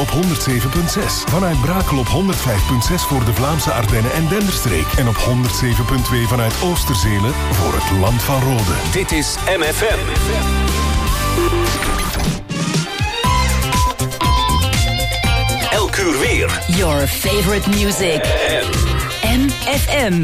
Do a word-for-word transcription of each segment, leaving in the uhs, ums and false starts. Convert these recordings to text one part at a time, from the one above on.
op honderd zeven komma zes. Vanuit Brakel op honderd vijf komma zes voor de Vlaamse Ardennen en Denderstreek. En op honderd zeven komma twee vanuit Oosterzelen voor het Land van Rode. Dit is M F M. Elk uur weer. Your favorite music. M F M.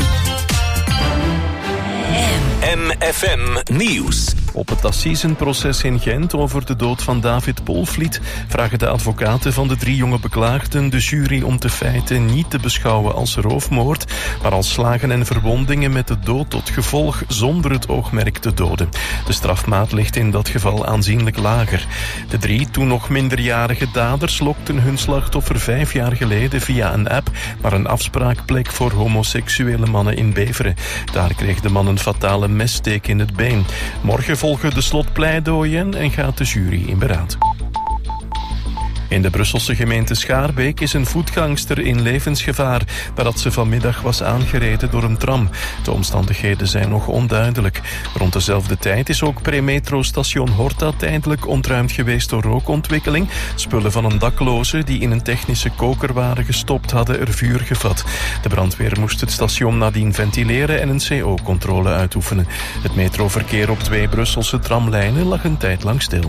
M F M Nieuws. Op het assisenproces in Gent over de dood van David Polvliet vragen de advocaten van de drie jonge beklaagden de jury om de feiten niet te beschouwen als roofmoord, maar als slagen en verwondingen met de dood tot gevolg zonder het oogmerk te doden. De strafmaat ligt in dat geval aanzienlijk lager. De drie toen nog minderjarige daders lokten hun slachtoffer vijf jaar geleden via een app naar een afspraakplek voor homoseksuele mannen in Beveren. Daar kreeg de man een fatale messteek in het been. Morgen volgen de slotpleidooien en gaat de jury in beraad. In de Brusselse gemeente Schaarbeek is een voetgangster in levensgevaar nadat ze vanmiddag was aangereden door een tram. De omstandigheden zijn nog onduidelijk. Rond dezelfde tijd is ook premetrostation Horta tijdelijk ontruimd geweest door rookontwikkeling. Spullen van een dakloze die in een technische koker waren gestopt hadden er vuur gevat. De brandweer moest het station nadien ventileren en een C O-controle uitoefenen. Het metroverkeer op twee Brusselse tramlijnen lag een tijd lang stil.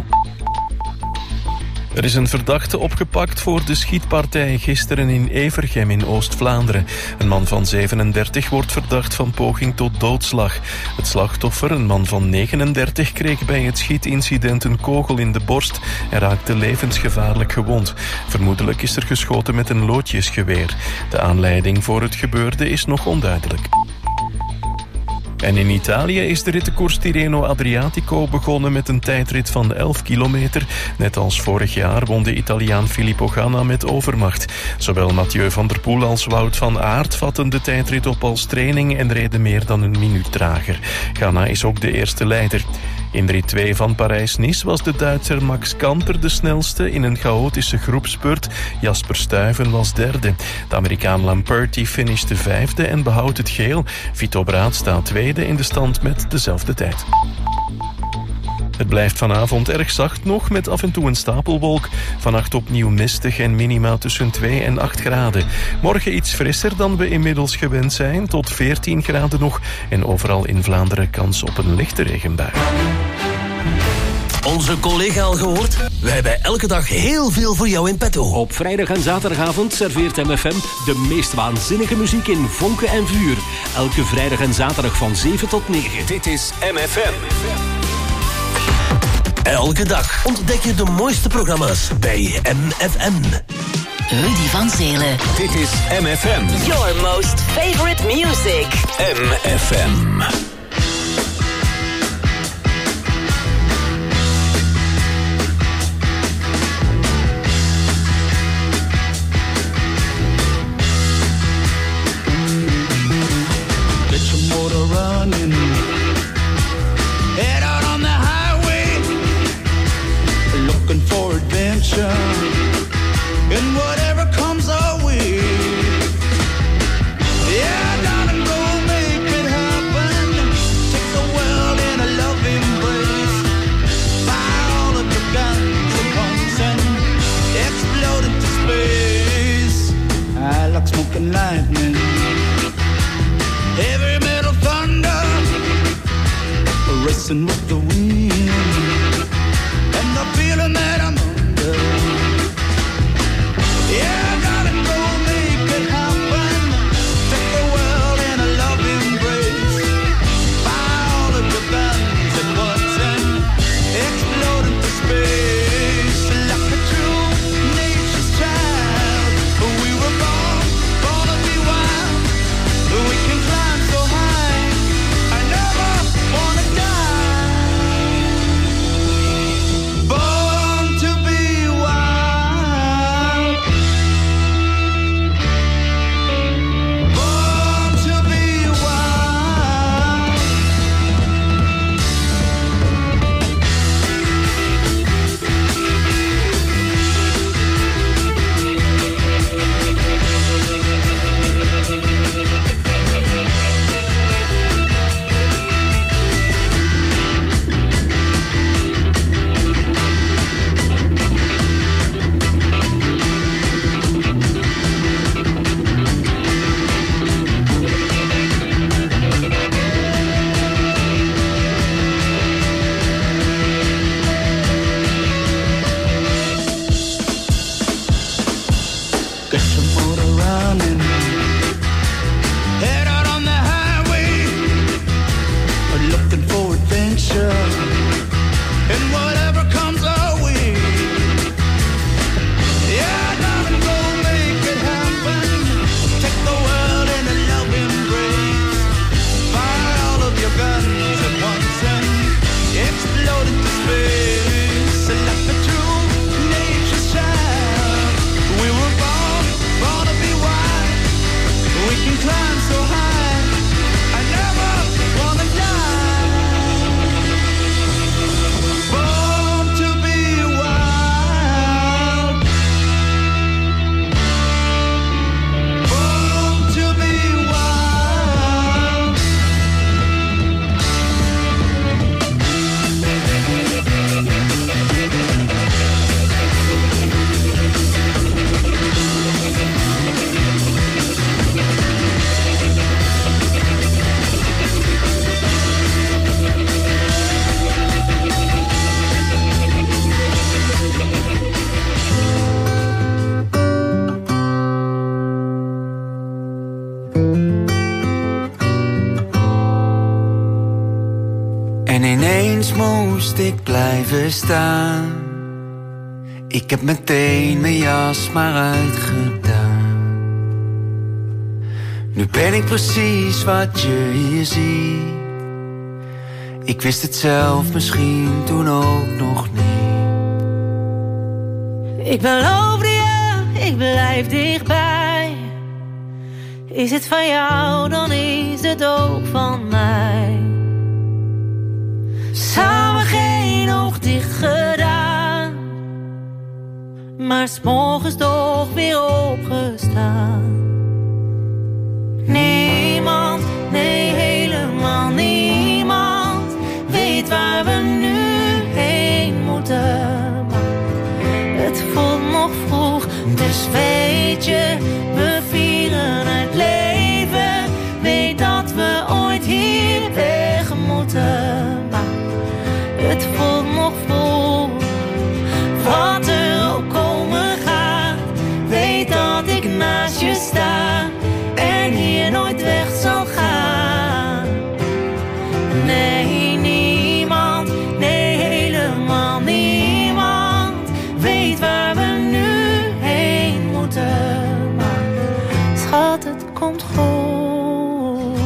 Er is een verdachte opgepakt voor de schietpartij gisteren in Evergem in Oost-Vlaanderen. Een man van zevenendertig wordt verdacht van poging tot doodslag. Het slachtoffer, een man van negenendertig, kreeg bij het schietincident een kogel in de borst en raakte levensgevaarlijk gewond. Vermoedelijk is er geschoten met een loodjesgeweer. De aanleiding voor het gebeurde is nog onduidelijk. En in Italië is de rittenkoers Tirreno Adriatico begonnen met een tijdrit van elf kilometer. Net als vorig jaar won de Italiaan Filippo Ganna met overmacht. Zowel Mathieu van der Poel als Wout van Aert vatten de tijdrit op als training en reden meer dan een minuut trager. Ganna is ook de eerste leider. In rit twee van Parijs-Nice was de Duitser Max Kanter de snelste in een chaotische groepspurt. Jasper Stuyven was derde. De Amerikaan Lamperti finishte vijfde en behoudt het geel. Vito Braat staat tweede in de stand met dezelfde tijd. Het blijft vanavond erg zacht nog, met af en toe een stapelwolk. Vannacht opnieuw mistig en minima tussen twee en acht graden. Morgen iets frisser dan we inmiddels gewend zijn, tot veertien graden nog. En overal in Vlaanderen kans op een lichte regenbui. Onze collega al gehoord? We hebben elke dag heel veel voor jou in petto. Op vrijdag en zaterdagavond serveert M F M de meest waanzinnige muziek in vonken en vuur. Elke vrijdag en zaterdag van zeven tot negen. Dit is M F M. Elke dag ontdek je de mooiste programma's bij M F M. Rudy van Zelen. Dit is M F M. Your most favorite music. M F M. Get your motor running. Head out on the highway, looking for adventure, and whatever comes our way. Yeah, darling, go make it happen. Take the world in a loving embrace. Fire all of your guns at once and explode into space. I like smoking lightning, heavy metal thunder, racing with the wind, and the feeling that I'm under. Yeah, gotta go make it happen. Take the world in a loving embrace. Fire all of your guns at once and explode into space. Like a true nature's child, we were born, born to be wild. We can climb so high, I never wanna die. get your motor running. Head out on the highway, looking for adventure, and whatever comes our way. Yeah, darling, go make it happen. Take the world in a love embrace. Fire all of your guns at once and explode into space. Like a true nature's child, we were born, born to be wild. We can climb so high, I never wanna die. Born to be wild. Born to be wild. En ineens moest ik blijven staan. Ik heb meteen mijn jas maar uitgedaan. Nu ben ik precies wat je hier ziet. Ik wist het zelf misschien toen ook nog niet. Ik beloofde je, ik blijf dichtbij. Is het van jou, dan is het ook van mij. Samen geen oog dicht gedaan, maar 's morgens toch weer opgestaan. Niemand, nee helemaal niemand, weet waar we nu heen moeten. Maar het voelt nog vroeg, dus weet je, we vieren het leven. Weet dat we ooit hier weg moeten. Het voelt nog vroeg, wat er ook komen gaat. Weet dat ik naast je sta en hier nooit weg zal gaan. Nee, niemand, nee helemaal niemand, weet waar we nu heen moeten. Maar schat, het komt goed.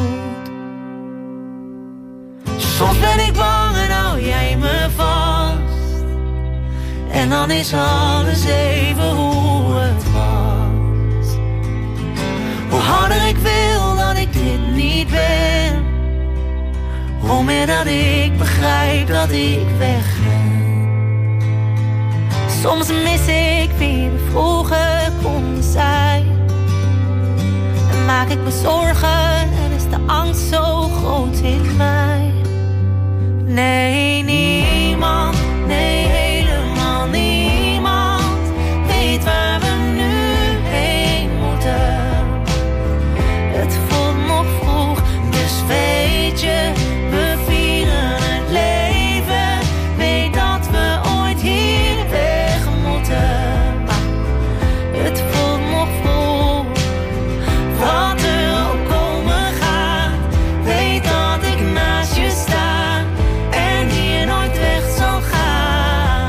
Soms ben ik bang en hou jij me vast. En dan is alles even hoe het was. Hoe harder ik wil dat ik dit niet ben, hoe meer dat ik begrijp dat ik weg ben. Soms mis ik wie we vroeger konden zijn. En maak ik me zorgen en is de angst zo groot in mij. Nee, niemand, nee helemaal niemand, weet waar we nu heen moeten. Het voelt nog vroeg, dus weet je, we vieren het leven. Weet dat we ooit hier weg moeten. Maar het voelt nog vroeg, wat er ook komen gaat. Weet dat ik naast je sta en hier nooit weg zal gaan.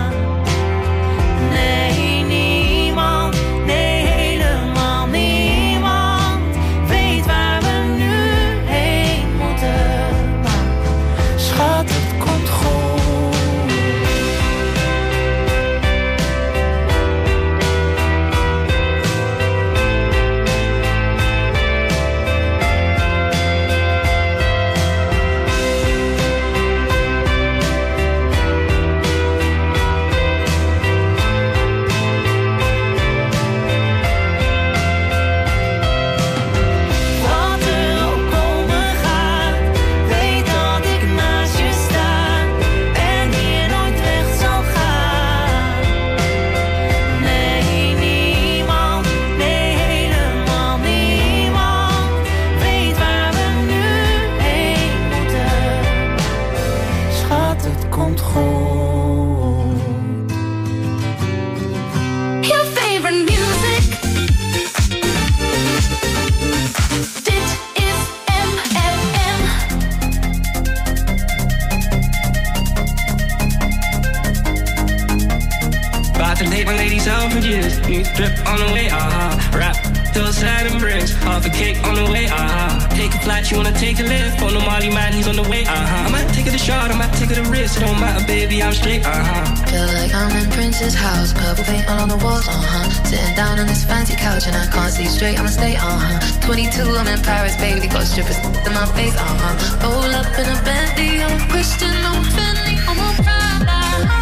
New drip on the way, uh-huh. Rap till Saturn bricks, half a cake on the way, uh-huh. Take a flight, you wanna take a lift. On the Molly man, he's on the way, uh-huh. I might take it a shot, I might take it a risk. It don't matter, baby, I'm straight, uh-huh. Feel like I'm in Prince's house, purple paint all on the walls, uh-huh. Sitting down on this fancy couch and I can't see straight, I'ma stay, uh-huh. twenty-two, I'm in Paris, baby, got strippers in my face, uh-huh. Roll up in a Bentley, I'm Christian, I'm Fendi, I'm a Prada.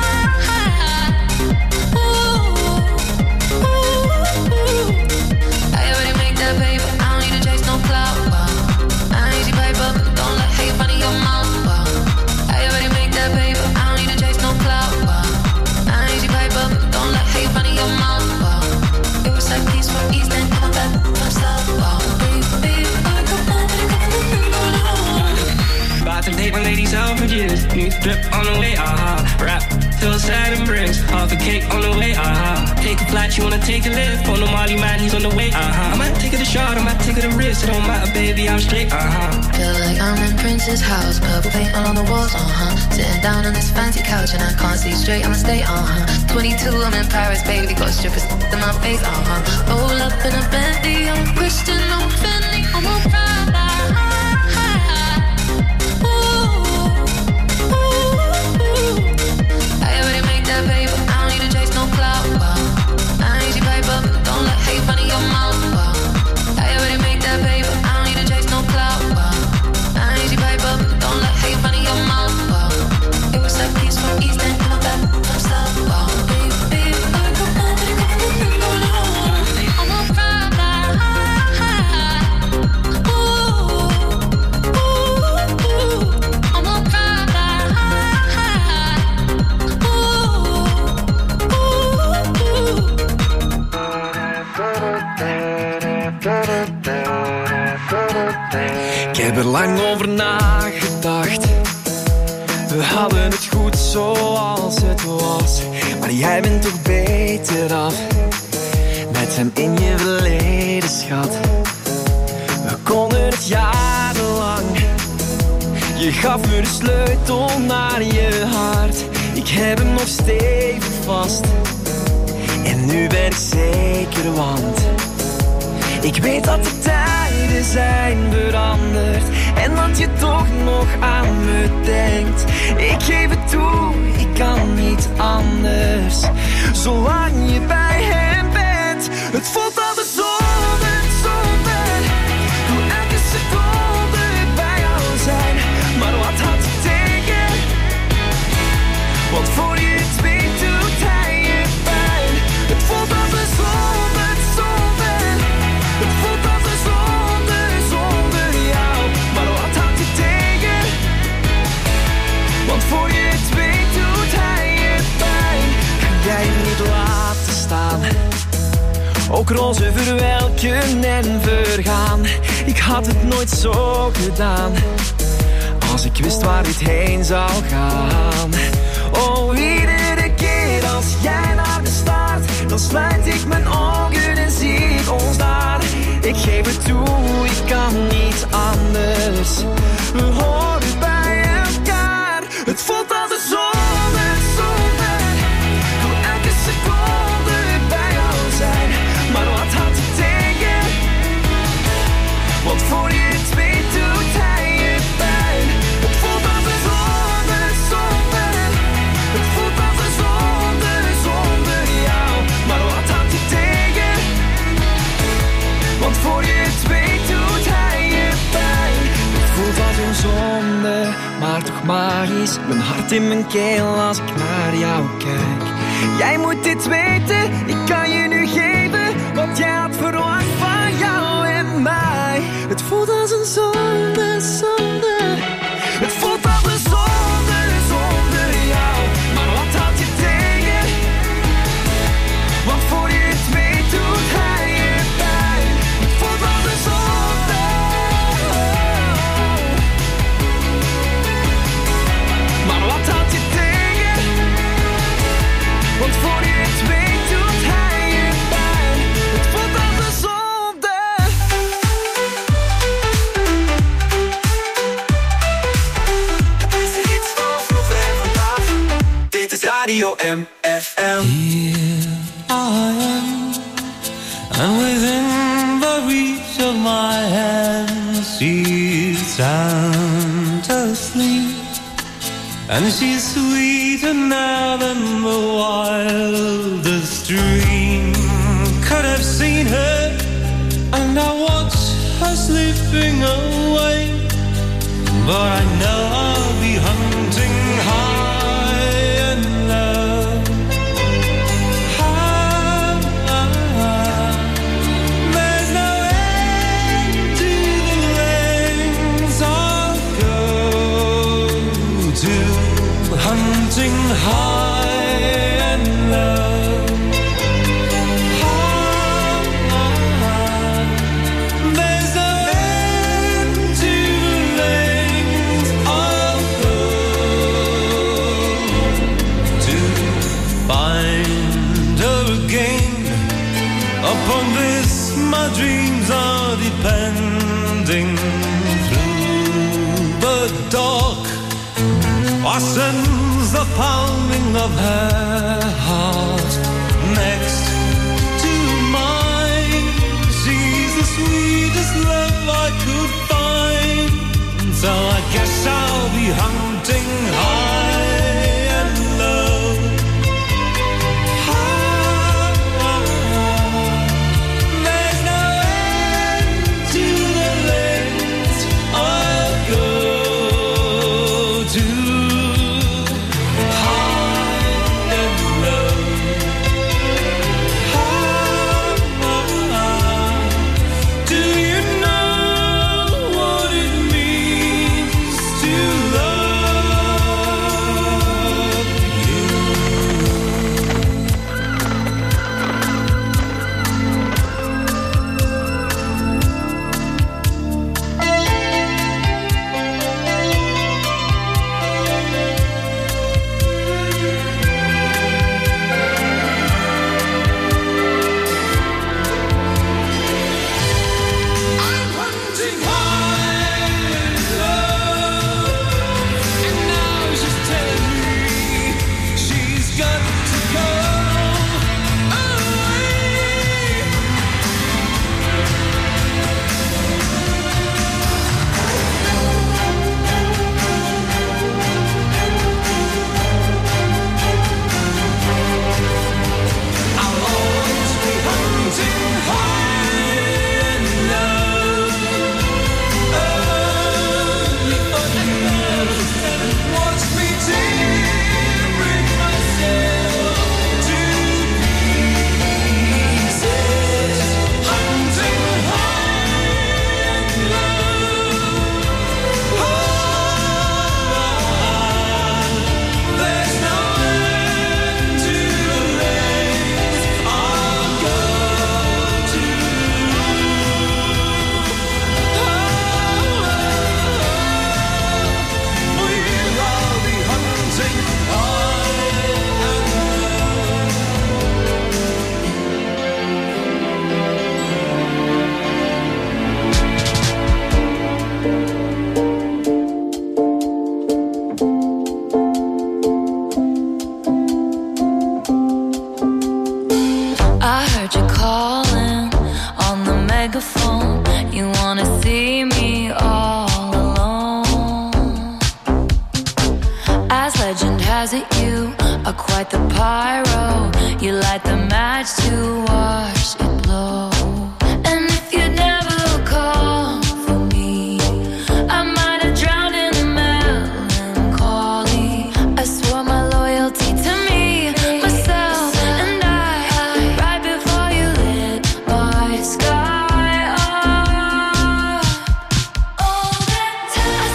Ooh, ooh, I already make that paper, I don't need to chase no clout, wow. I need you paper, don't let hate run in your mouth, wow. I already make that paper, I don't need to chase no clout, wow. I need you paper, don't let hate run in your mouth, wow. It was like peace from East End, come back, I'm south, wow. Baby, I come on, about to take my lady Selfridges. New drip on the way, uh-huh. Rap till Saturn bricks, half a cake on the way, uh-huh. Take a flight, you wanna take a lift. On the Molly man, he's on the way, uh-huh. I might take it a shot, I might take it a risk. It don't matter, baby, I'm straight, uh-huh. Feel like I'm in Prince's house, purple paint all on the walls, uh-huh. Sitting down on this fancy couch and I can't see straight, I'ma stay, uh-huh. twenty-two, I'm in Paris, baby, got strippers in my face, uh-huh. Roll up in a Bentley, I'm Christian, I'm Fendi, I'm a Prada. Paper, I don't need to chase no clout, wow. I need you paper, don't let hate run in your mouth, wow. I already made that paper, I don't need to chase no clout, wow. I need you paper, don't let hate run in your mouth, wow. It was like peace from East End, come back, I'm south, wow. Baby, baby, I come on, baby, come on, come on, I'm a Prada. Ooh, ooh, ooh, I'm a Prada. Ik heb er lang over nagedacht. We hadden het goed zoals het was. Maar jij bent toch beter af met hem in je verleden, schat. We konden het jarenlang. Je gaf me de sleutel naar je hart. Ik heb hem nog stevig vast. En nu ben ik zeker, want ik weet dat de tijden zijn veranderd en dat je toch nog aan me denkt. Ik geef het toe, ik kan niet anders. Zolang je bij hem bent, het voelt altijd zonder, zonder. Doe elke seconde bij jou zijn, maar wat had je tegen? Want voor je het weet doet hij je pijn. Het voelt altijd zonder, zonder. Het voelt altijd zonder, zonder jou. Maar wat had je tegen? Want voor je het weet doet hij je pijn. Kan jij hem niet laten staan? Ook roze verwelken en vergaan. Ik had het nooit zo gedaan, als ik wist waar dit heen zou gaan. Oh, iedere keer als jij naar me staart, dan sluit ik mijn ogen en zie ik ons daar. Ik geef het toe, ik kan niet anders. We horen bij elkaar. Het voelt altijd zonder, zonder. Doe elke seconde bij jou zijn. Maar wat had je tegen? Want voor je het weet doet hij je pijn. Het voelt altijd zonder, zonder. Het voelt altijd zonder, zonder jou. Maar wat had je tegen? Want voor je het weet doet hij je pijn. Het voelt als een zonde, maar toch magisch. Mijn hart in mijn keel als ik naar jou kijk. Jij moet dit weten, ik kan je nu geven wat jij had verwacht van jou en mij. Het voelt als een zonde, zonde. Het voelt als een zonde, zonder jou. Maar wat had je tegen? Want voor je het weet doet hij je pijn. Het voelt als een zonde. Maar wat had je tegen? Want voor je het weet doet hij je pijn. Het voelt als een zonde. Het is de hits van vroeger en vandaag. Dit is Radio M F M. Here I am. and within the reach of my hand she's sound asleep, and she's sweeter now than the wildest dream could have seen her. And I watch her slipping away, but I know I'll be hunting high and low. High, high. There's no end to the lengths I'll go to, hunting high and low. Upon this my dreams are depending. Through the dark I sense the pounding of her heart next to mine. She's the sweetest love I could find, so I guess I'll be hunting high and low.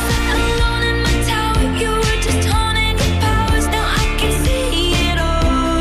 Oh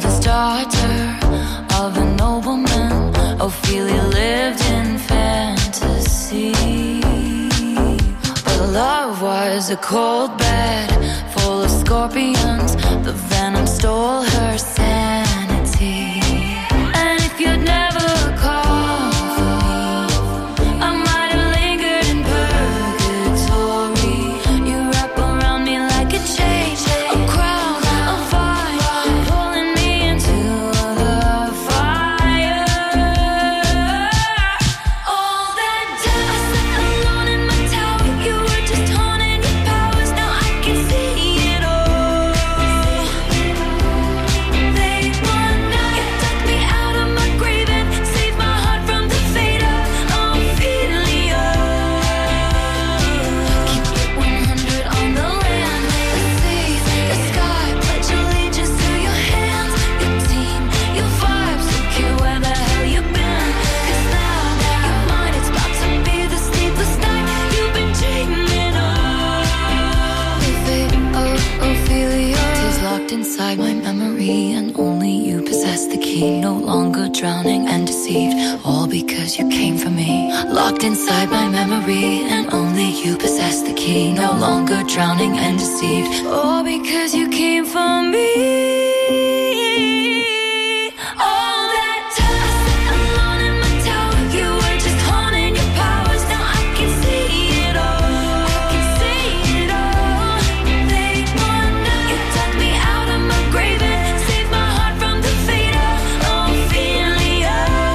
youngest daughter of a nobleman. Ophelia lived in fantasy, but love was a cold bed full of scorpions. The venom stole her sanity. And if you'd never called for me, I might have lingered in purgatory. You wrap around me like a chain, a crown, a vine, pulling me into the fire. All that time I sat alone in my tower, you were just haunting your powers. Now I can see it all. They want now, you dug me out of my grave and saved my heart from the fate of Ophelia. Keep it one hundred on the land, the sea, the sky. Pledge allegiance to your hands, your team, your vibes. Don't care where the hell you've been, 'cause now you're mine. It's about to be the sleepless night you've been dreaming of. The fate of Ophelia is locked inside my memory, and only you possess the key. No longer drowning and deceived, all because you came for me. Locked inside my memory, and only you possess the key. No longer drowning and deceived, all because you came for me. All that time I sat alone in my tower, you were just haunting your powers. Now I can see it all. I can see it all. They want now, you dug me out of my grave and saved my heart from the fate of Ophelia.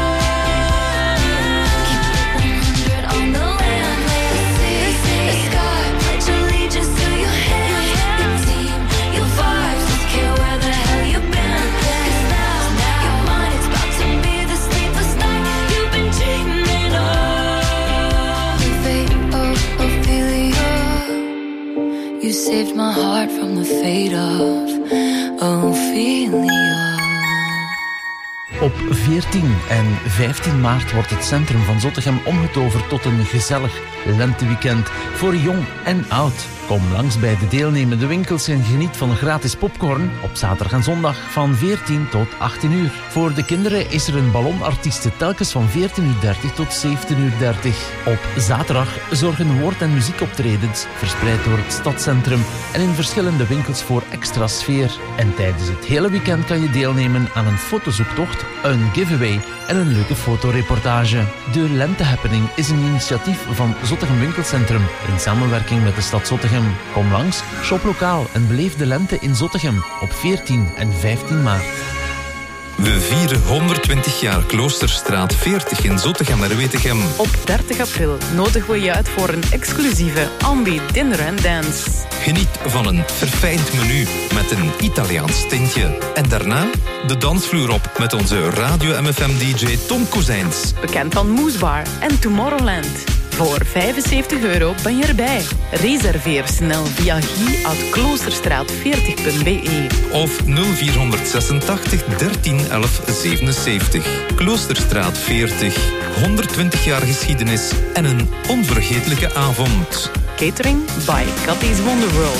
Keep it one hundred on the land, the sea, the sky. Pledge allegiance to your hands, your team, your vibes. Don't care where the hell you've been, 'cause now you're mine. It's about to be the sleepless night you've been dreaming of. The fate of Ophelia. You saved my heart from the fate of Ophelia. Op veertien en vijftien maart wordt het centrum van Zottegem omgetoverd tot een gezellig lenteweekend voor jong en oud. Kom langs bij de deelnemende winkels en geniet van gratis popcorn op zaterdag en zondag van veertien tot achttien uur. Voor de kinderen is er een ballonartieste telkens van veertien uur dertig tot zeventien uur dertig. Op zaterdag zorgen woord- en muziekoptredens verspreid door het stadscentrum en in verschillende winkels voor extra sfeer. En tijdens het hele weekend kan je deelnemen aan een fotozoektocht, een giveaway en een leuke fotoreportage. De Lente Happening is een initiatief van Zottegem Winkelcentrum in samenwerking met de stad Zottegem. Kom langs, shop lokaal en beleef de lente in Zottegem op veertien en vijftien maart. We vieren honderdtwintig jaar Kloosterstraat veertig in Zottegem en Wetegem. Op dertig april nodigen we je uit voor een exclusieve Ambi Dinner and Dance. Geniet van een verfijnd menu met een Italiaans tintje. En daarna de dansvloer op met onze Radio M F M-D J Tom Kozijns. Bekend van Moesbar en Tomorrowland. Voor vijfenzeventig euro ben je erbij. Reserveer snel via guy at kloosterstraat veertig punt b e. Of nul vier zesentachtig dertien elf zevenenzeventig. Kloosterstraat veertig. honderdtwintig jaar geschiedenis en een onvergetelijke avond. Catering by Cathy's Wonder World.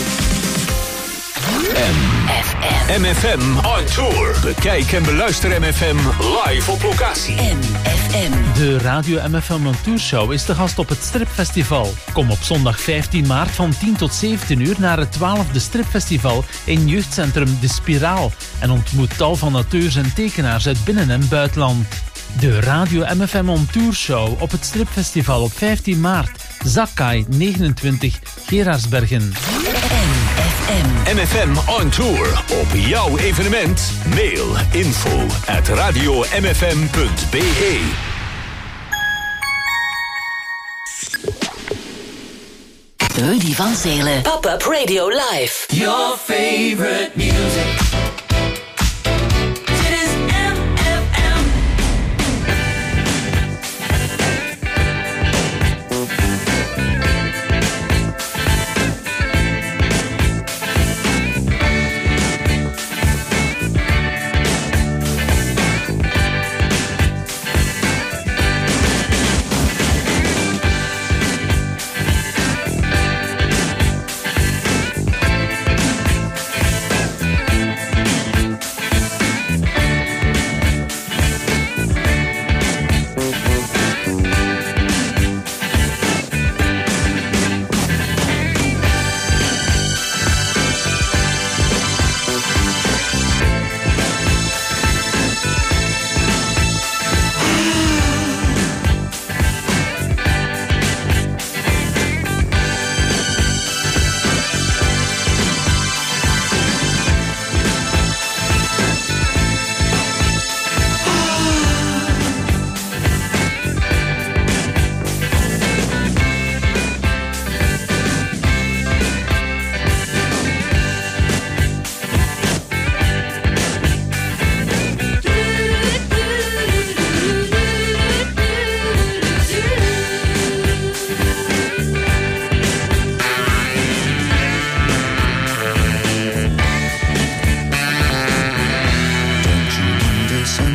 M F M. M F M on tour. Bekijk en beluister M F M live op locatie. M F M. De Radio M F M on Tour Show is de gast op het Stripfestival. Kom op zondag vijftien maart van tien tot zeventien uur naar het twaalfde Stripfestival in jeugdcentrum De Spiraal en ontmoet tal van auteurs en tekenaars uit binnen- en buitenland. De Radio M F M on Tour Show op het Stripfestival op vijftien maart. Zakkai negenentwintig, Gerardsbergen. M F M on tour. Op jouw evenement. Mail info at radio m f m punt b e. Rudy van Zelen. Pop-up Radio Live. Your favorite music.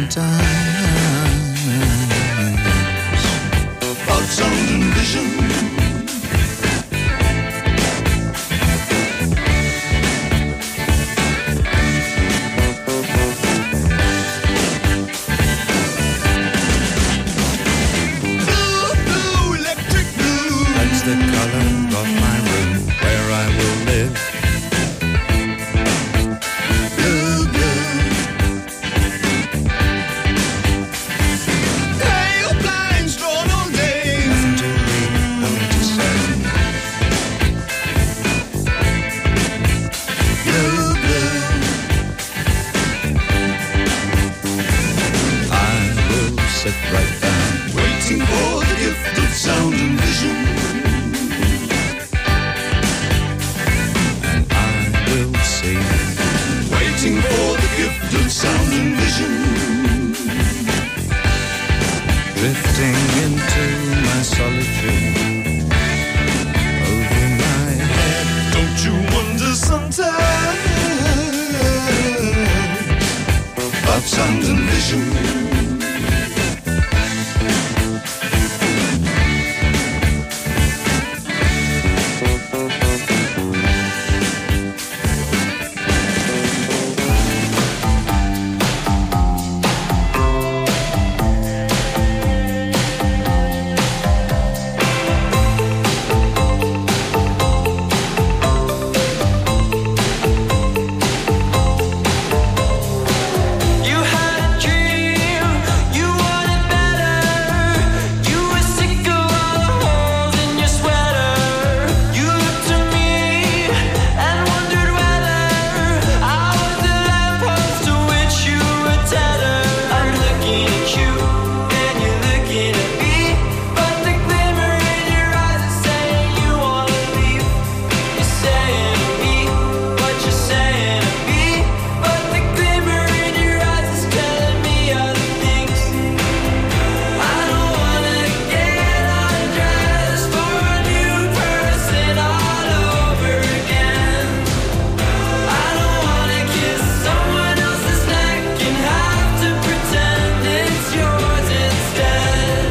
Of sound and vision. Blue, blue, electric blue. That's the color of my room where I will live. Blue, blue. Pale blinds drawn all day. Nothing to read, nothing to say. Blue, blue. I will sit right down, waiting for the gift of sound and vision. And I will sing, waiting for the gift of sound and vision. Drifting into my solitude, over my head. Don't you wonder sometimes about sound and vision? You had a dream, you wanted better. You were sick of all the holes in your sweater. You looked to me and wondered whether I was the lamppost to which you were tethered. I'm looking at you and you're looking at me, but the glimmer in your eyes is saying you wanna leave. You're saying to me what you're saying to me, but the glimmer in your eyes is telling me other things. I don't wanna get undressed for a new person all over again. I don't wanna kiss someone else's neck and have to pretend it's yours instead.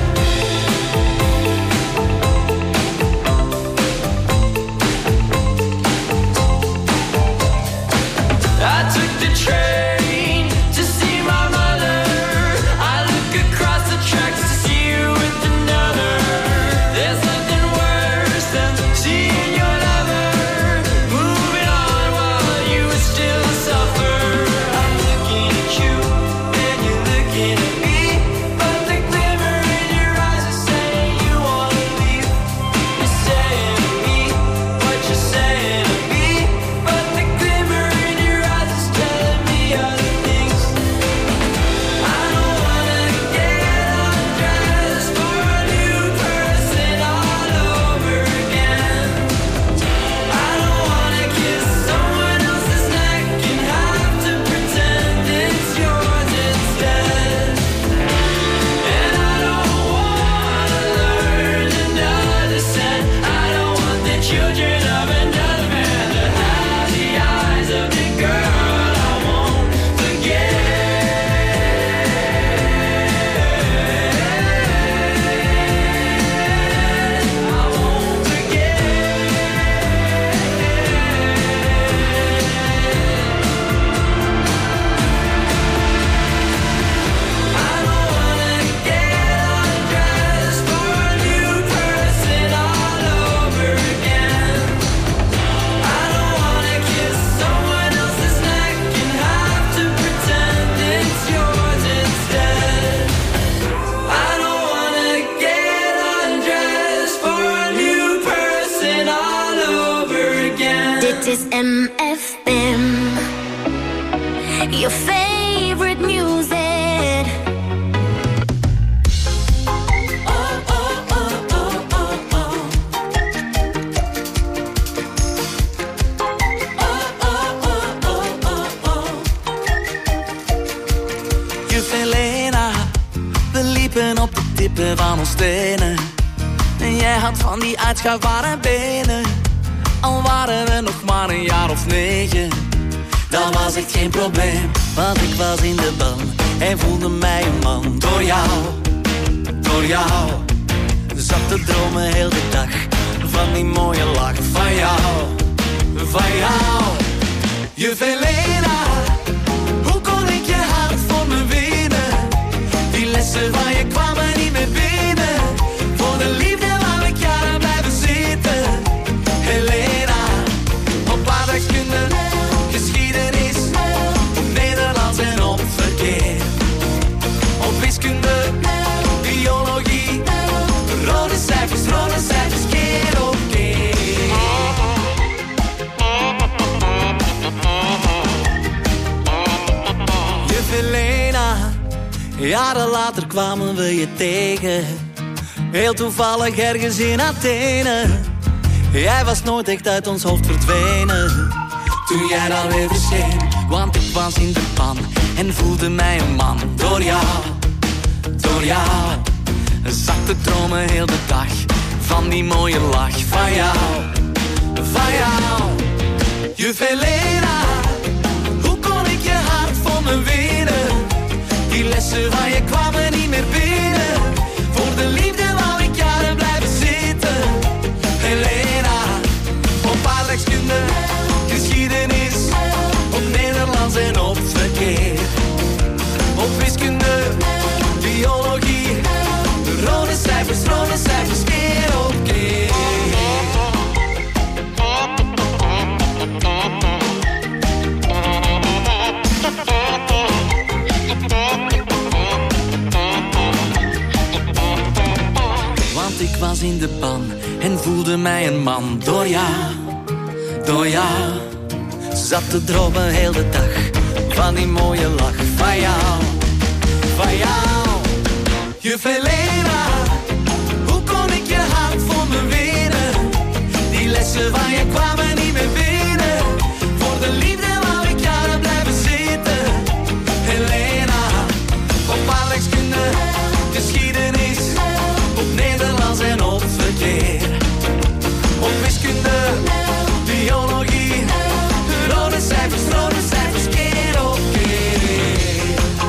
I took the train to see my mother. I look across the tracks to see you with another. There's nothing worse than seeing your lover moving on while you still suffer. I'm looking at you and you're looking at me, but the glimmer in your eyes is saying you wanna leave. You're saying to me what you're saying to me, but the glimmer in your eyes is telling me other things. I don't wanna get undressed for a new person all over again. I don't wanna kiss someone else's neck and have to pretend it's yours instead. And I don't wanna learn another scent. I don't want the children of another man to have the eyes of the girl I won't Dit is M F M, your favorite music. Oh, oh, oh, oh, oh, oh. Oh, oh, oh, oh, oh, oh. Juf Helena, we liepen op de tippen van ons tenen. En jij had van die uitschuifbare benen. Al waren we nog maar een jaar of negen, dan was het geen probleem, want ik was in de ban en voelde mij een man. Door jou, door jou, zat te dromen heel de dag van die mooie lach. Van jou, van jou, je Helena, hoe kon ik je hart voor me winnen? Die lessen van je kwamen niet meer binnen. Voor de liefde wou ik jaren blijven zitten. Helena, op aardrijkskunde, geschiedenis, Nederlands en op verkeer. Op wiskunde, biologie, rode cijfers, rode cijfers, keer op keer. Juf Helena, jaren later kwamen we je tegen. Heel toevallig ergens in Athene. Jij was nooit echt uit ons hoofd verdwenen. Toen jij dan weer verscheen, want ik was in de pan en voelde mij een man. Door jou, door jou, zat te dromen heel de dag van die mooie lach. Van jou, van jou, juf Helena, hoe kon ik je hart voor me winnen? Die lessen van je kwamen niet meer binnen. Voor de liefde wou ik jaren blijven zitten. Helena, op aardrijkskunde, geschiedenis, op Nederlands en op verkeer. Op wiskunde, biologie, rode cijfers, rode cijfers, keer op keer. Want ik was in de ban en voelde mij een man. Door jou, door jou, zat te dromen heel de dag van die mooie lach. Van jou, van jou, juf Helena, hoe kon ik je hart voor me winnen? Die lessen van je kwamen niet meer binnen. Voor de liefde wou ik jaren blijven zitten. Helena, op aardrijkskunde, geschiedenis, op Nederlands en op verkeer. Op wiskunde, biologie, rode cijfers, rode cijfers, keer op keer.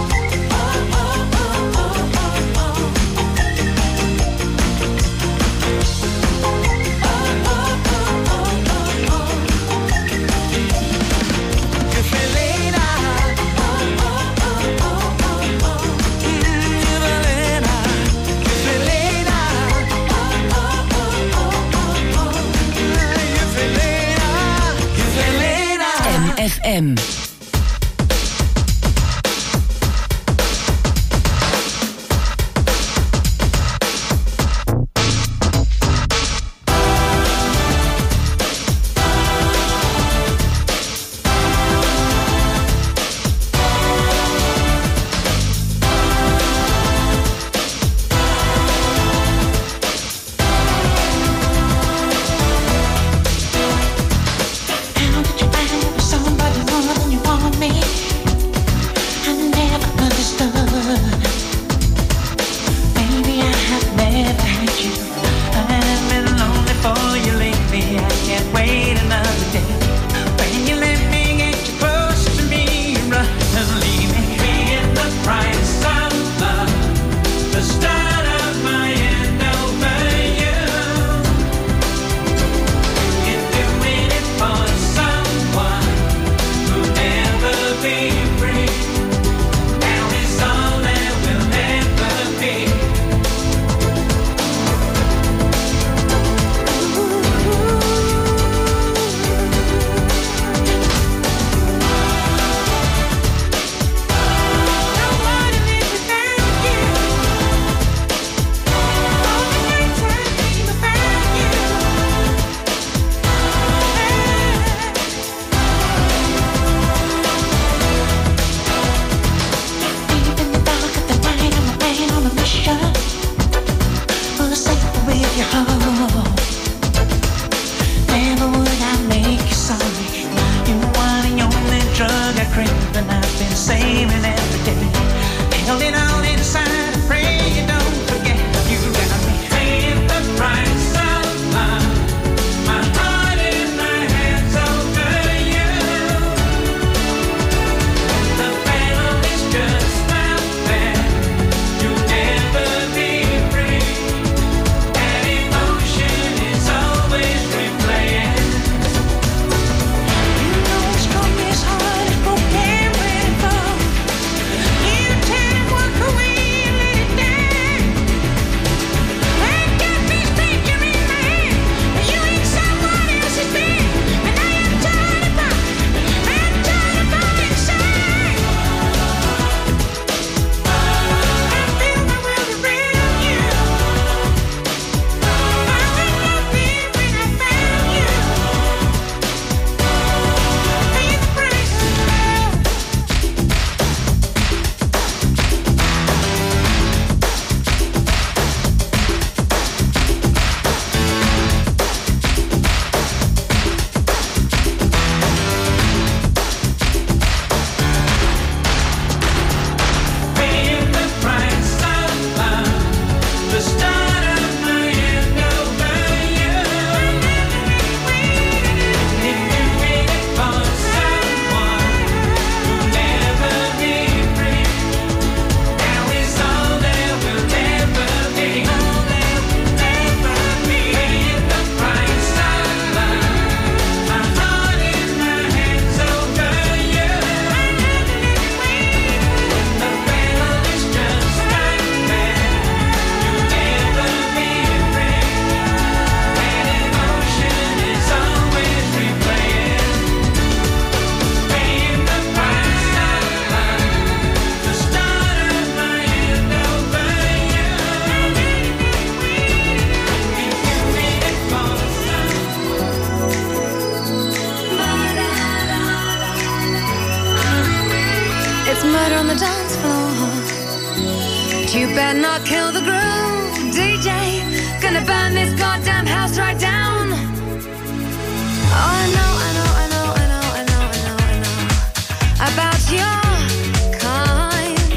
But you better not kill the groove, D J. Gonna burn this goddamn house right down. Oh, I know, I know, I know, I know, I know, I know, I know about your kind.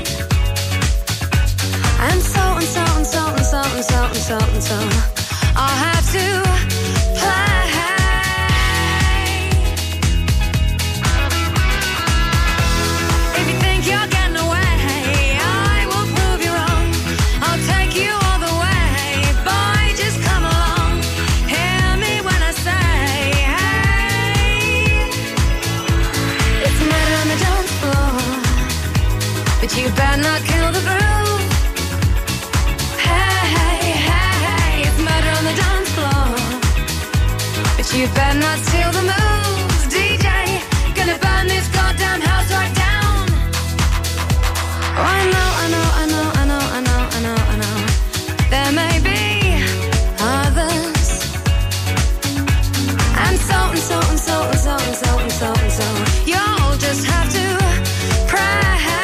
And so and so and so and so and so and so and so I'll have to play. If you think you're getting away, I will prove you wrong. I'll take you all the way. Boy, just come along. Hear me when I say, hey, it's murder on the dance floor, but you better not kill the groove. Hey, hey, hey, hey, it's murder on the dance floor, but you better not steal the moves, D J. Gonna burn this goddamn house right down. Oh, I know, I know, I know, I know, I know, I know, I know. There may be others, and so and so and so and so and so and so and so. You'll just have to pray.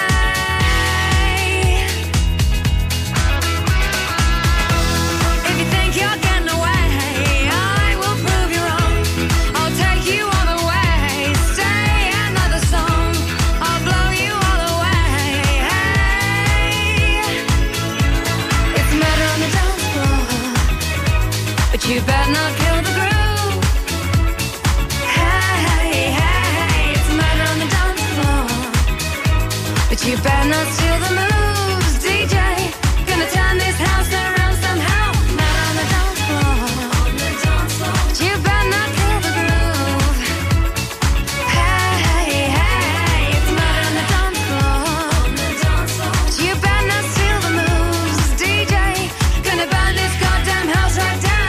If you think you're getting away, I will prove you wrong. I'll take you all the way. Stay another song, I'll blow you all away. Hey, it's murder on the dance floor, but you better not kill the groove. Hey, hey, hey, it's murder on the dance floor, but you better not steal the moves, D J. Gonna turn this house around somehow. Murder on the dance floor, but you better not kill the groove. Hey, hey, hey, it's murder on the dance floor, but you better not steal the moves, D J. Gonna burn this goddamn house right down.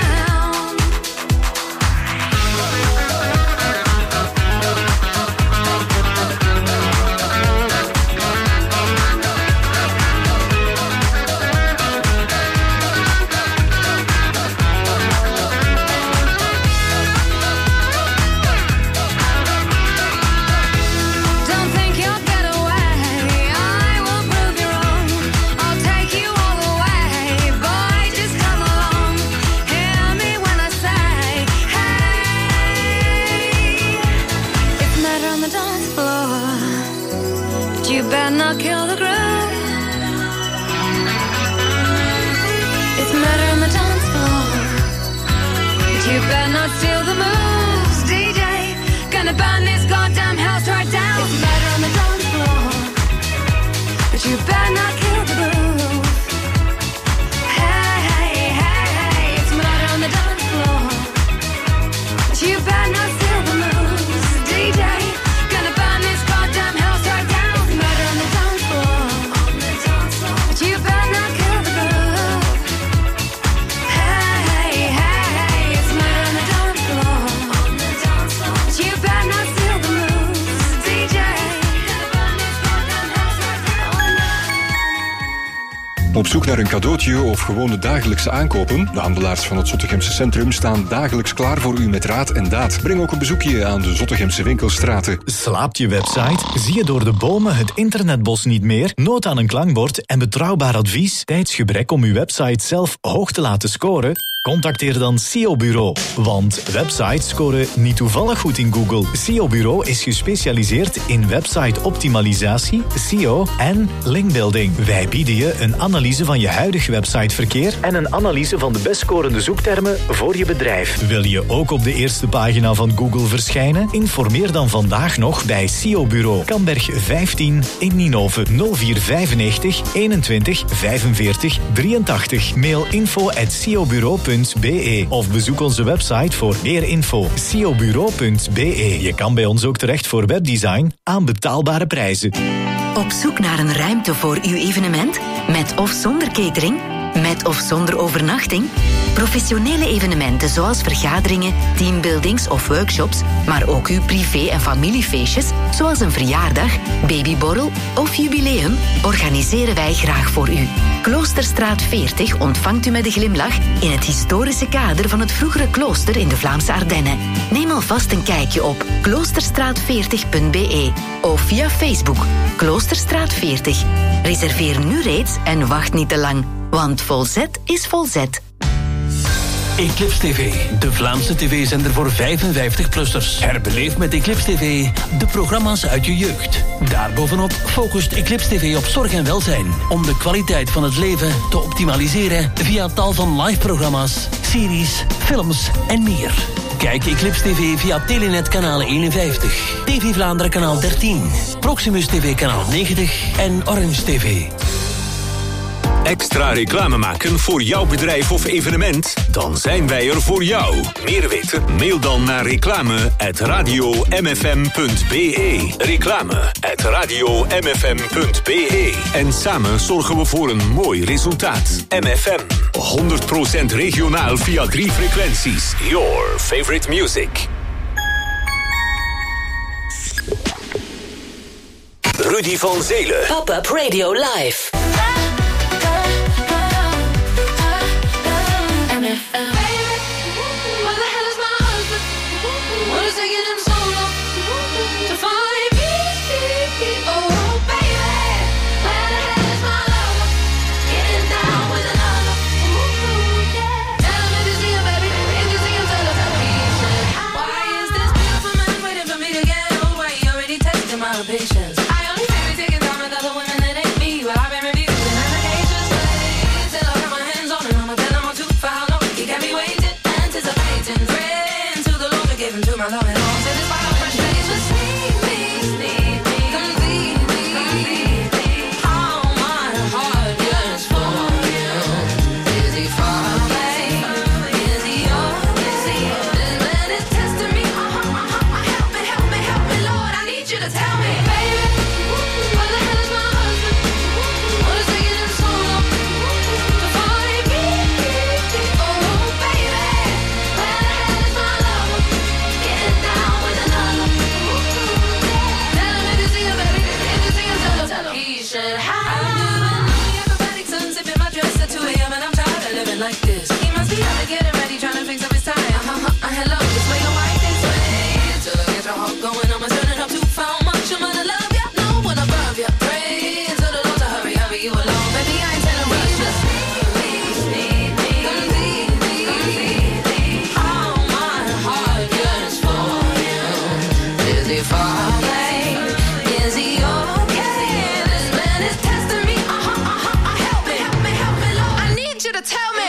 Don't think you'll get away, I will prove you wrong. I'll take you all the way. Boy, just come along. Hear me when I say, hey, it's murder on the dance floor, but you better not kill the groove. It's murder on the dance floor, but you better not steal the moves, D J. Gonna burn this goddamn house right down. It's murder on the dance floor, but you better not kill the groove. Hey, hey, hey, hey, it's murder on the dance floor, but you better not steal the moves, D J. Gonna burn this goddamn house right down. It's murder on the dance floor, but you better not kill the groove. Hey, hey, hey, hey, it's murder on the dance floor, but you better not steal the moves, D J. Op zoek naar een cadeautje of gewone dagelijkse aankopen? De handelaars van het Zottegemse centrum staan dagelijks klaar voor u met raad en daad. Breng ook een bezoekje aan de Zottegemse winkelstraten. Slaapt je website? Zie je door de bomen het internetbos niet meer? Nood aan een klankbord en betrouwbaar advies? Tijdsgebrek om uw website zelf hoog te laten scoren? Contacteer dan S E O Bureau. Want websites scoren niet toevallig goed in Google. S E O Bureau is gespecialiseerd in website-optimalisatie, S E O en linkbuilding. Wij bieden je een analyse van je huidige websiteverkeer en een analyse van de best scorende zoektermen voor je bedrijf. Wil je ook op de eerste pagina van Google verschijnen? Informeer dan vandaag nog bij S E O Bureau. Kamberg vijftien in Ninove. nul vier vijfennegentig eenentwintig vijfenveertig drieëntachtig. Mail info at s e o bureau punt b e of bezoek onze website voor meer info. s e o bureau punt b e. Je kan bij ons ook terecht voor webdesign aan betaalbare prijzen. Op zoek naar een ruimte voor uw evenement? Met of zonder catering? Met Met of zonder overnachting? Professionele evenementen zoals vergaderingen, teambuildings of workshops, maar ook uw privé- en familiefeestjes, zoals een verjaardag, babyborrel of jubileum, organiseren wij graag voor u. Kloosterstraat veertig ontvangt u met een glimlach in het historische kader van het vroegere klooster in de Vlaamse Ardennen. Neem alvast een kijkje op kloosterstraat veertig punt b e of via Facebook Kloosterstraat veertig. Reserveer nu reeds en wacht niet te lang, want Volzet is Volzet. Eclipse T V, de Vlaamse tv-zender voor vijfenvijftig-plussers. Herbeleef met Eclipse T V de programma's uit je jeugd. Daarbovenop focust Eclipse T V op zorg en welzijn, om de kwaliteit van het leven te optimaliseren via tal van live-programma's, series, films en meer. Kijk Eclipse T V via Telenet kanaal eenenvijftig, T V Vlaanderen kanaal dertien, Proximus T V kanaal negentig en Orange T V. Extra reclame maken voor jouw bedrijf of evenement? Dan zijn wij er voor jou. Meer weten? Mail dan naar reclame at radio m f m punt b e. Reclame at radio m f m punt b e. En samen zorgen we voor een mooi resultaat. M F M, honderd procent regionaal via drie frequenties. Your favorite music. Rudy van Zelen. Pop-up Radio Live. Patience. I only say we taking time with other women that ain't me, but I've been refusing allegations. Till I got my hands on it, I'ma tell them I'm too far. No, you got me waiting, anticipating, praying to the Lord to give him to my love and all. Satisfied my frustrations, need me, need me, complete me, complete me. All my heart yearns for you. Is he far away? Is he yours? Is he yours? This man is testing me. Uh-huh, uh-huh. Help me, help me, help me, Lord. I need you to tell me. Like this, he must be out there getting ready, trying to fix up his tie. Uh-huh, uh, hello, this way or white this way. Till I get your heart going, I'ma turn it up too far. Much I'm gonna love ya, no one above ya. Pray to the Lord to hurry, hurry you along, baby. I ain't telling rush, just need me, need me, complete me, complete me. All my heart yearns for you. Is he far away? Is he okay? This man is testing me. Uh-huh, uh-huh, help me, help me, help me, Lord. I need you to tell me.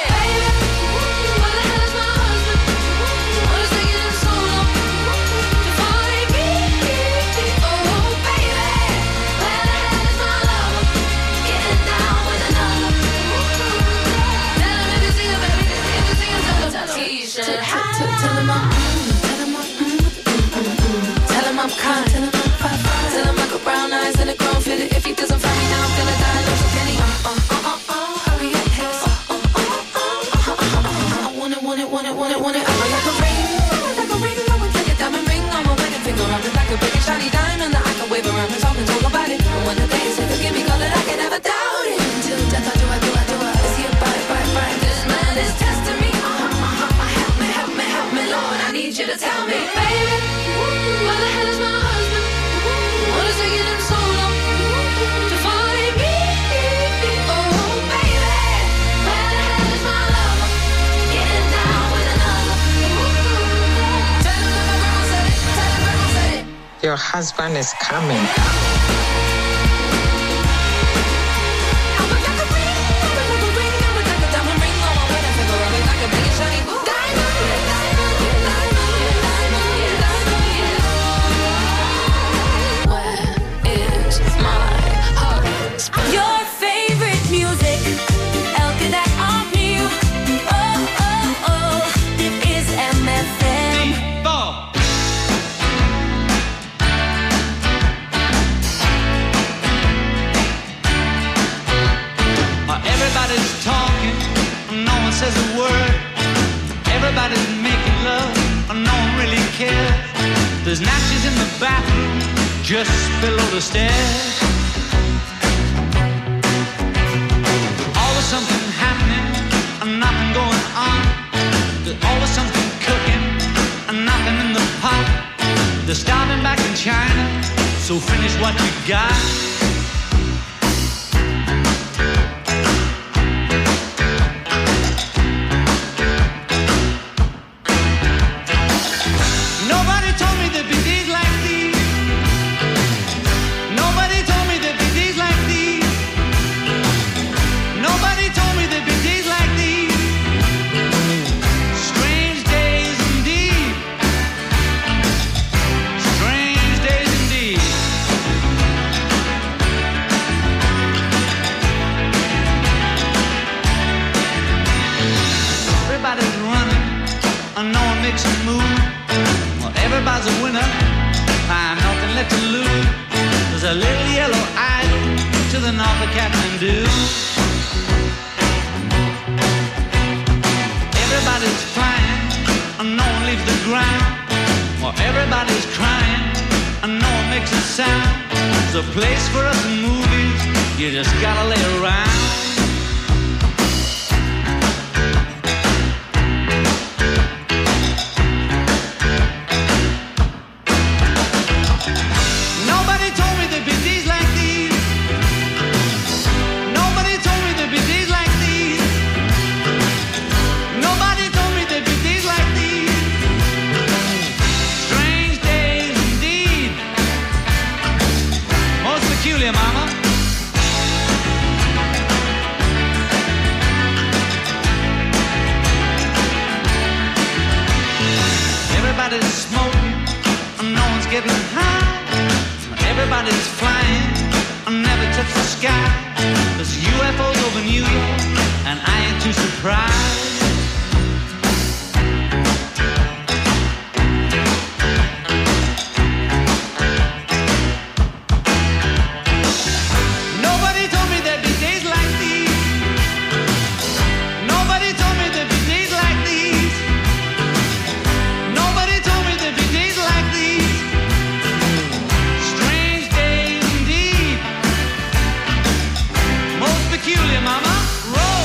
I'm kind. Tell him I'm fine, fine. Tell him I got brown eyes and a grown fit. If he doesn't find me now, I'm gonna die. No, so can he? Uh, uh, uh, uh, uh, hurry up, yes. Uh, uh, uh, uh, uh, uh, uh, uh, I want it, want it, want it, want it, want it. I like a ring, like a ring. I would like a diamond ring on my wedding finger. I'm like a big shiny diamond that I can wave around and talk and talk about it. And when the day is here, give me color, I can never doubt it. Till death, I do, I do, I do, I see it, bye, bye, bye. This man is testing me. Uh, uh, uh, uh, help me, help me, help me, Lord. I need you to tell me, baby. What the hell is my husband? What is taking him so long to find me? Oh, baby, where the hell is my lover? Getting down with another. Tell him that my grandma said it. Tell him grandma said it. Your husband is coming. Your favorite music, elke dag opnieuw. Oh, oh, oh, dit is M F M. Everybody's talking Everybody's making love, and no one really cares. There's natches in the bathroom, just below the stairs. Always something happening, and nothing going on. There's always something cooking, and nothing in the pot. They're starving back in China, so finish what you got. Nobody told me there'd be days like these. Nobody told me there'd be days like these. Nobody told me there'd be days like these. Strange days indeed. Strange days indeed. Everybody's running, and no one makes a move. Well, everybody's a winner, I'm nothing left to lose. There's a little yellow idol to the north of Kathmandu. Everybody's flying, and no one leaves the ground. Well, everybody's crying, and no one makes a sound. There's a place for us in movies, you just gotta lay around. Nobody told me there'd be days like these. Nobody told me there'd be days like these. Nobody told me there'd be days like these. Strange days indeed. Most peculiar, mama. Everybody's smoking, and no one's getting high. Everybody's flying, and never touch the sky. There's U F Os over New York, and I ain't too surprised. Nobody told me there'd be days like these. Nobody told me there'd be days like these. Nobody told me there'd be days like these. Strange days indeed. Most peculiar, mama. Roll.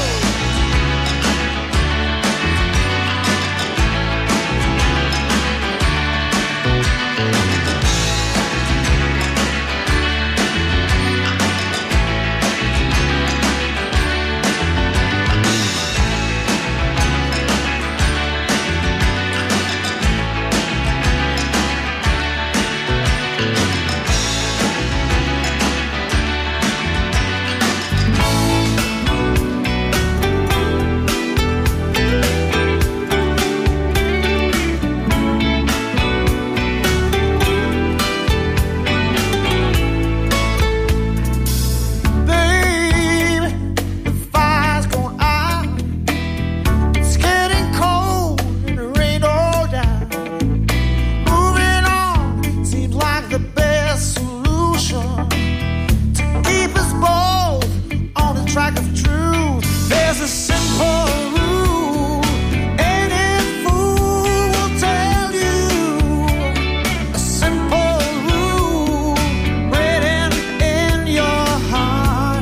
Baby, the fire's going out. It's getting cold and the rain all down. Moving on seems like the best solution to keep us both on the track of truth. There's a simple rule any fool will tell you. A simple rule written in your heart.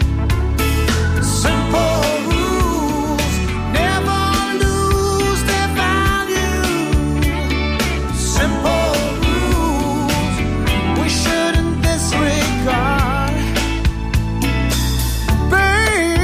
Simple rules never lose their value. Simple rules we shouldn't disregard. Baby,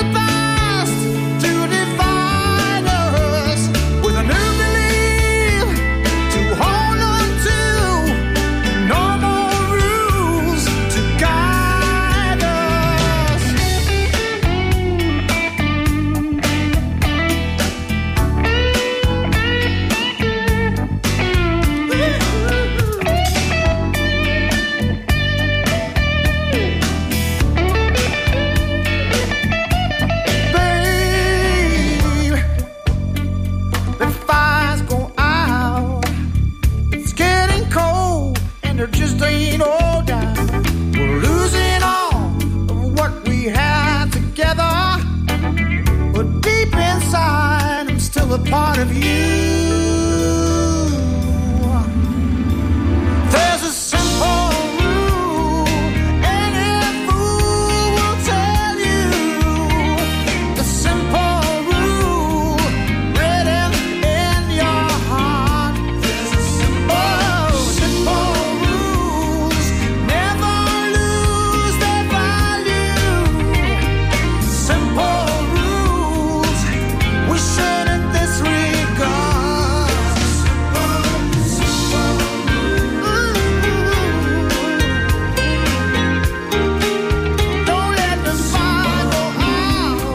the past to divide us, with a new belief to hold on to. No more rules to guide us. Babe, the fires go out. It's getting cold and there just ain't no doubt. We're losing all of what we had together, but deep inside I'm still a part of you. There's a simple rule any fool will tell you. The simple rule written in your heart. There's a simple, simple rules never lose their value. Simple rules we shouldn't disregard. Simple, don't let the fire go out.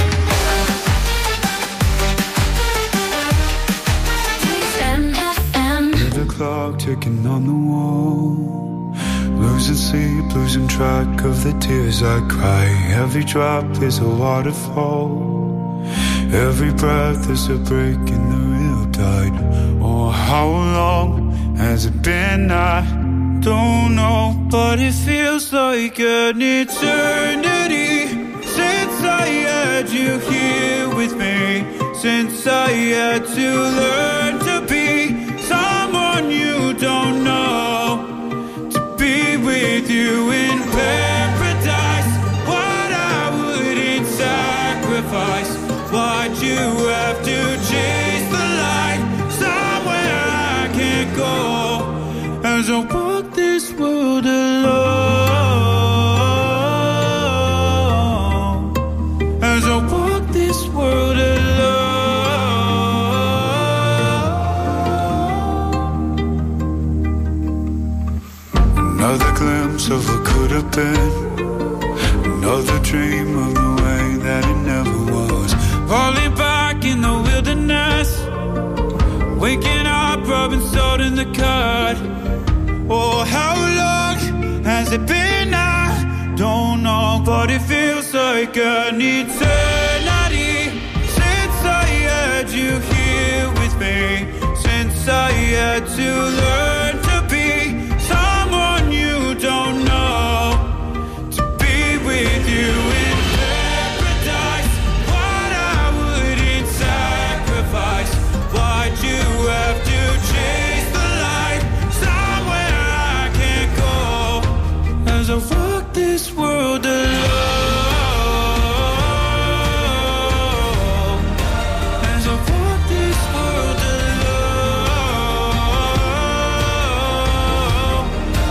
Hear the clock ticking on the wall. Losing sleep, losing track of the tears I cry. Every drop is a waterfall. Every breath is a break in the real tide. Oh, how long has it been? I don't know, but it feels like an eternity since I had you here with me. Since I had to learn to be someone you don't know, to be with you in paradise. What I wouldn't sacrifice. Why'd you have to chase the light somewhere I can't go? As I walk this world alone, as I walk this world alone. Another glimpse of what could have been. Another dream of the way that it never was. Falling back in the wilderness. Waking up, rubbing salt in the cut. Oh, how long has it been? I don't know, but it feels like an eternity since I had you here with me. Since I had to learn to be someone you don't know, to be with you in paradise. What I wouldn't sacrifice. Why'd you have to chase the light somewhere I can't go? As I walk this world alone, as I walk this world alone.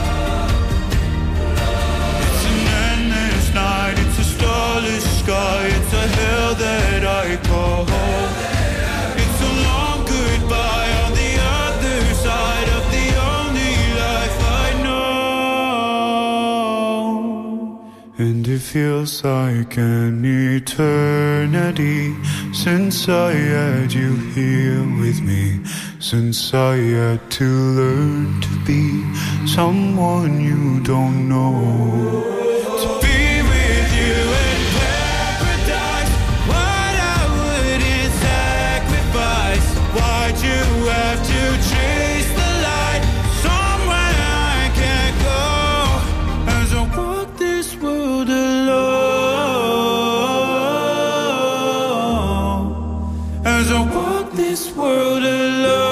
It's an endless night, it's a starless sky, it's a hell that I call home. It's a long goodbye on the other side of the only life I know. And it feels like an eternity since I had you here with me. Since I had to learn to be someone you don't know. To be with you in paradise. What I wouldn't sacrifice. Why'd you have to chase the light somewhere I can't go? As I walk this world alone, as I walk this world alone.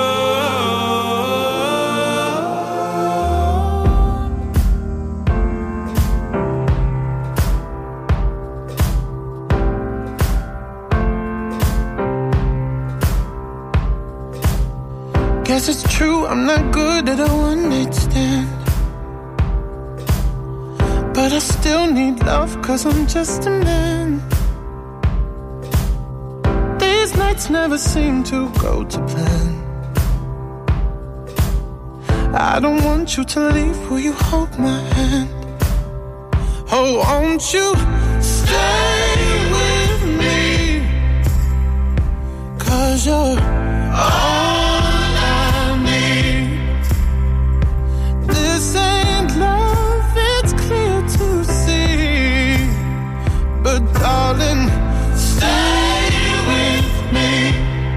Guess it's true, I'm not good at a one-night stand, but I still need love, cause I'm just a man. nights never seem to go to plan. I don't want you to leave, will you hold my hand? Oh, won't you stay with me? 'Cause you're all I need. This ain't love, it's clear to see. But darling, stay with me.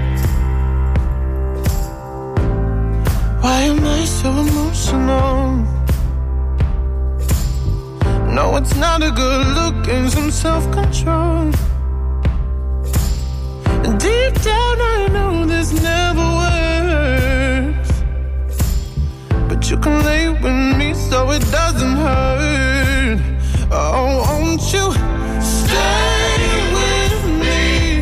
Why am I so emotional? No, it's not a good look and some self-control. And deep down I know this never works, but you can lay with me so it doesn't hurt. Oh, won't you stay with me?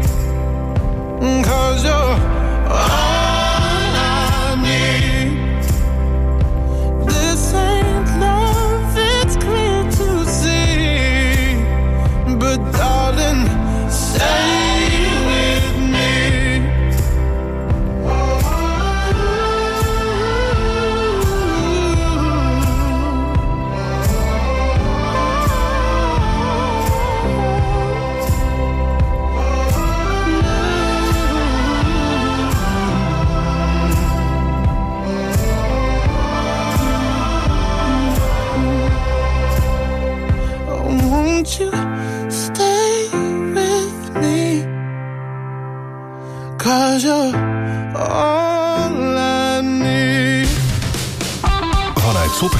'Cause you're all I need. This ain't love, it's clear to see. But darling, stay with me. Oh, won't you stay with me? 'Cause you're